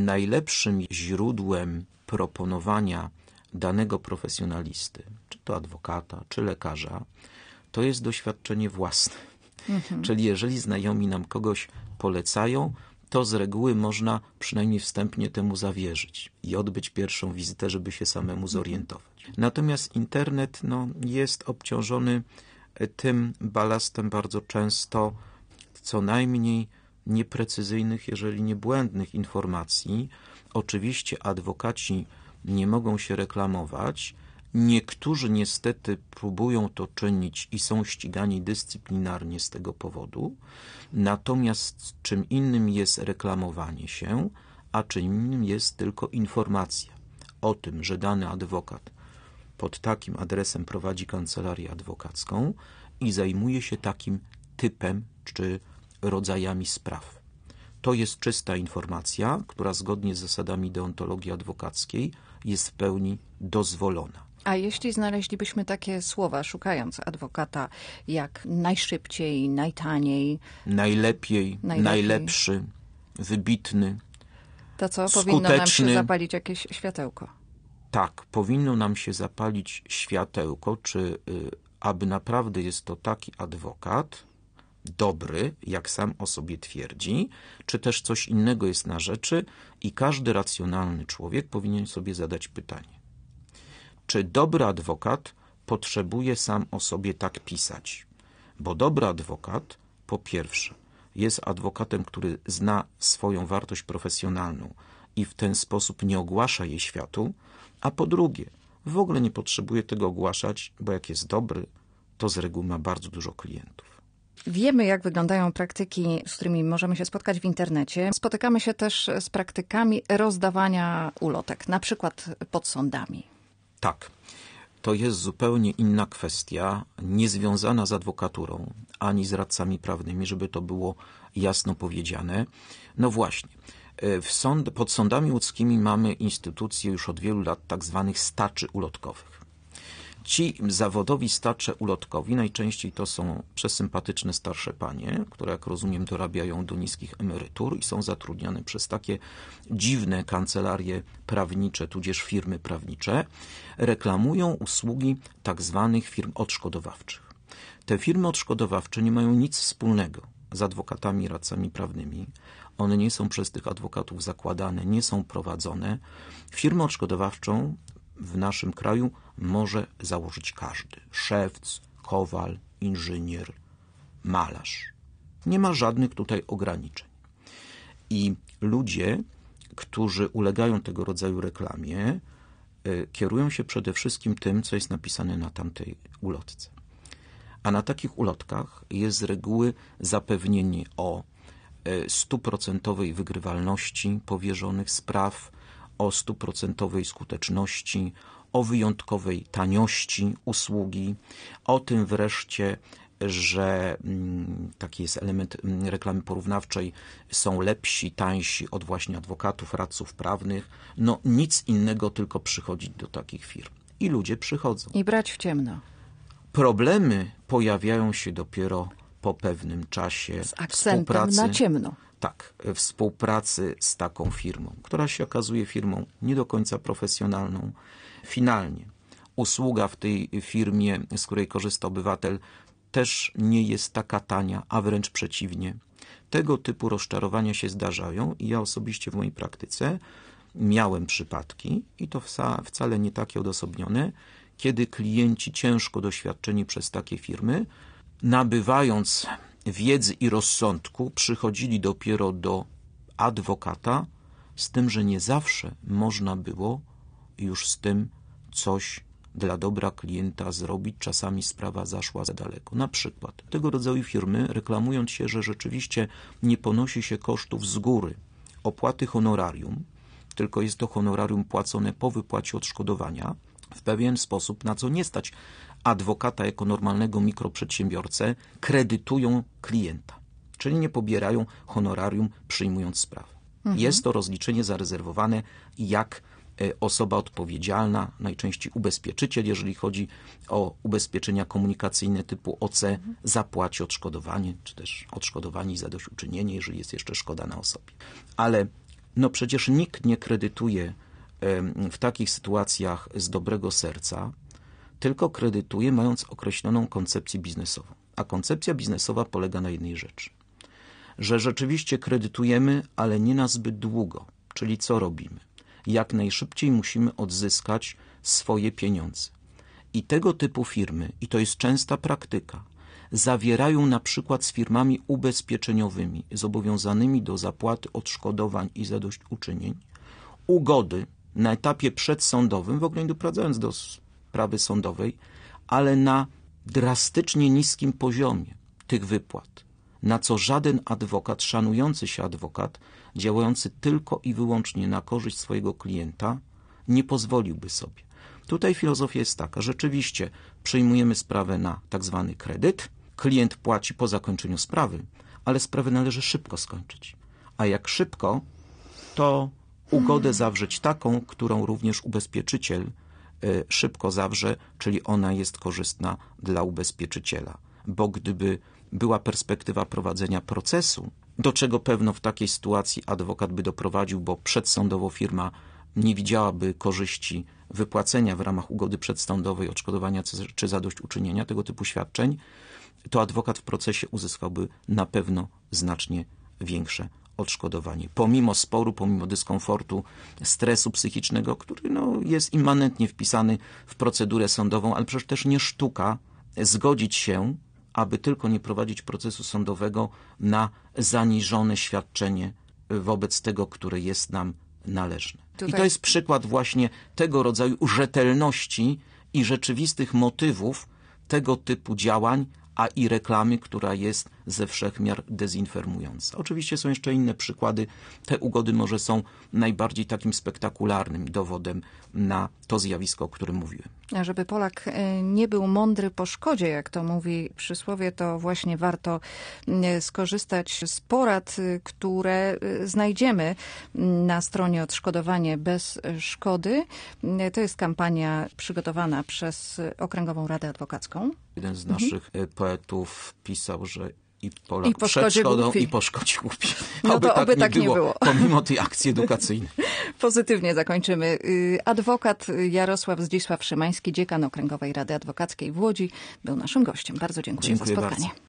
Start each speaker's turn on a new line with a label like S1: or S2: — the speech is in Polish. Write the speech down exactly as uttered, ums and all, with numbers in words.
S1: najlepszym źródłem proponowania danego profesjonalisty, czy to adwokata, czy lekarza, to jest doświadczenie własne. Mhm. Czyli jeżeli znajomi nam kogoś polecają, to z reguły można przynajmniej wstępnie temu zawierzyć i odbyć pierwszą wizytę, żeby się samemu zorientować. Natomiast internet no, jest obciążony tym balastem bardzo często co najmniej nieprecyzyjnych, jeżeli nie błędnych informacji. Oczywiście adwokaci nie mogą się reklamować. Niektórzy niestety próbują to czynić i są ścigani dyscyplinarnie z tego powodu. Natomiast czym innym jest reklamowanie się, a czym innym jest tylko informacja o tym, że dany adwokat pod takim adresem prowadzi kancelarię adwokacką i zajmuje się takim typem czy rodzajami spraw. To jest czysta informacja, która zgodnie z zasadami deontologii adwokackiej jest w pełni dozwolona.
S2: A jeśli znaleźlibyśmy takie słowa, szukając adwokata, jak najszybciej, najtaniej,
S1: najlepiej, najlepiej. najlepszy, wybitny,
S2: to co?
S1: skuteczny.
S2: Powinno nam się zapalić jakieś światełko.
S1: Tak, powinno nam się zapalić światełko, czy y, aby naprawdę jest to taki adwokat dobry, jak sam o sobie twierdzi, czy też coś innego jest na rzeczy i każdy racjonalny człowiek powinien sobie zadać pytanie. Czy dobry adwokat potrzebuje sam o sobie tak pisać? Bo dobry adwokat, po pierwsze, jest adwokatem, który zna swoją wartość profesjonalną i w ten sposób nie ogłasza jej światu, a po drugie, w ogóle nie potrzebuje tego ogłaszać, bo jak jest dobry, to z reguły ma bardzo dużo klientów.
S2: Wiemy, jak wyglądają praktyki, z którymi możemy się spotkać w internecie. Spotykamy się też z praktykami rozdawania ulotek, na przykład pod sądami.
S1: Tak, to jest zupełnie inna kwestia, niezwiązana z adwokaturą, ani z radcami prawnymi, żeby to było jasno powiedziane. No właśnie, w sąd, pod sądami łódzkimi mamy instytucje już od wielu lat tak zwanych staczy ulotkowych. Ci zawodowi stacze ulotkowi najczęściej to są przesympatyczne starsze panie, które jak rozumiem dorabiają do niskich emerytur i są zatrudniane przez takie dziwne kancelarie prawnicze, tudzież firmy prawnicze, reklamują usługi tak zwanych firm odszkodowawczych. Te firmy odszkodowawcze nie mają nic wspólnego z adwokatami, radcami prawnymi. One nie są przez tych adwokatów zakładane, nie są prowadzone. Firmę odszkodowawczą w naszym kraju może założyć każdy. Szewc, kowal, inżynier, malarz. Nie ma żadnych tutaj ograniczeń. I ludzie, którzy ulegają tego rodzaju reklamie, kierują się przede wszystkim tym, co jest napisane na tamtej ulotce. A na takich ulotkach jest z reguły zapewnienie o stuprocentowej wygrywalności powierzonych spraw, o stuprocentowej skuteczności, o wyjątkowej taniości usługi, o tym wreszcie, że taki jest element reklamy porównawczej, są lepsi, tańsi od właśnie adwokatów, radców prawnych. No nic innego, tylko przychodzić do takich firm. I ludzie przychodzą.
S2: I brać w ciemno.
S1: Problemy pojawiają się dopiero po pewnym czasie
S2: z akcentem na ciemno.
S1: Tak, współpracy z taką firmą, która się okazuje firmą nie do końca profesjonalną. Finalnie usługa w tej firmie, z której korzysta obywatel, też nie jest taka tania, a wręcz przeciwnie. Tego typu rozczarowania się zdarzają i ja osobiście w mojej praktyce miałem przypadki, i to wcale nie takie odosobnione, kiedy klienci ciężko doświadczeni przez takie firmy, nabywając wiedzy i rozsądku, przychodzili dopiero do adwokata, z tym, że nie zawsze można było już z tym coś dla dobra klienta zrobić. Czasami sprawa zaszła za daleko. Na przykład tego rodzaju firmy, reklamując się, że rzeczywiście nie ponosi się kosztów z góry opłaty honorarium, tylko jest to honorarium płacone po wypłacie odszkodowania, w pewien sposób, na co nie stać adwokata jako normalnego mikroprzedsiębiorcę, kredytują klienta. Czyli nie pobierają honorarium, przyjmując sprawę. Mhm. Jest to rozliczenie zarezerwowane jak osoba odpowiedzialna, najczęściej ubezpieczyciel, jeżeli chodzi o ubezpieczenia komunikacyjne typu O C, mhm. zapłaci odszkodowanie, czy też odszkodowanie i zadośćuczynienie, jeżeli jest jeszcze szkoda na osobie. Ale No przecież nikt nie kredytuje w takich sytuacjach z dobrego serca, tylko kredytuje mając określoną koncepcję biznesową. A koncepcja biznesowa polega na jednej rzeczy, że rzeczywiście kredytujemy, ale nie na zbyt długo. Czyli co robimy? Jak najszybciej musimy odzyskać swoje pieniądze. I tego typu firmy, i to jest częsta praktyka, zawierają na przykład z firmami ubezpieczeniowymi zobowiązanymi do zapłaty odszkodowań i zadośćuczynień ugody na etapie przedsądowym, w ogóle nie doprowadzając do sprawy sądowej, ale na drastycznie niskim poziomie tych wypłat, na co żaden adwokat, szanujący się adwokat, działający tylko i wyłącznie na korzyść swojego klienta, nie pozwoliłby sobie. Tutaj filozofia jest taka, rzeczywiście przyjmujemy sprawę na tak zwany kredyt, klient płaci po zakończeniu sprawy, ale sprawę należy szybko skończyć. A jak szybko, to ugodę zawrzeć taką, którą również ubezpieczyciel y, szybko zawrze, czyli ona jest korzystna dla ubezpieczyciela. Bo gdyby była perspektywa prowadzenia procesu, do czego pewno w takiej sytuacji adwokat by doprowadził, bo przedsądowo firma nie widziałaby korzyści wypłacenia w ramach ugody przedsądowej odszkodowania czy zadośćuczynienia tego typu świadczeń, to adwokat w procesie uzyskałby na pewno znacznie większe odszkodowanie. Pomimo sporu, pomimo dyskomfortu, stresu psychicznego, który no, jest immanentnie wpisany w procedurę sądową, ale przecież też nie sztuka zgodzić się, aby tylko nie prowadzić procesu sądowego na zaniżone świadczenie wobec tego, które jest nam należne. Tutaj... I to jest przykład właśnie tego rodzaju rzetelności i rzeczywistych motywów tego typu działań, a i reklamy, która jest ze wszechmiar dezinformująca. Oczywiście są jeszcze inne przykłady. Te ugody może są najbardziej takim spektakularnym dowodem na to zjawisko, o którym mówiłem.
S2: A żeby Polak nie był mądry po szkodzie, jak to mówi przysłowie, to właśnie warto skorzystać z porad, które znajdziemy na stronie Odszkodowanie bez szkody. To jest kampania przygotowana przez Okręgową Radę Adwokacką.
S1: Jeden z naszych mhm. poetów pisał, że i Polak
S2: I po
S1: przed szkodą
S2: głupi.
S1: i po szkodzie głupi.
S2: No
S1: oby
S2: to
S1: tak
S2: oby
S1: nie
S2: tak
S1: było,
S2: nie było.
S1: Pomimo tej akcji edukacyjnej.
S2: Pozytywnie zakończymy. Adwokat Jarosław Zdzisław Szymański, dziekan Okręgowej Rady Adwokackiej w Łodzi, był naszym gościem. Bardzo dziękuję,
S1: dziękuję
S2: za spotkanie.
S1: Bardzo.